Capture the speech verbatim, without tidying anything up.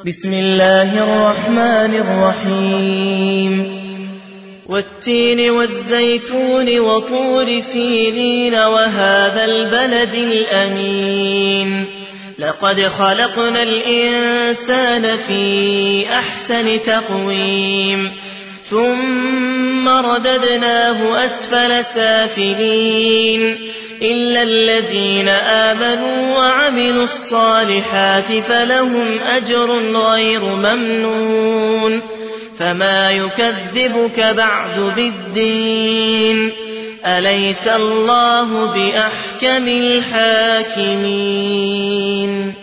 بسم الله الرحمن الرحيم والتين والزيتون وطور سينين وهذا البلد الأمين لقد خلقنا الإنسان في أحسن تقويم ثم رددناه أسفل سافلين إلا الذين آمنوا وعملوا الصالحات فلهم أجر غير ممنون فما يكذبك بعد بالدين أليس الله بأحكم الحاكمين.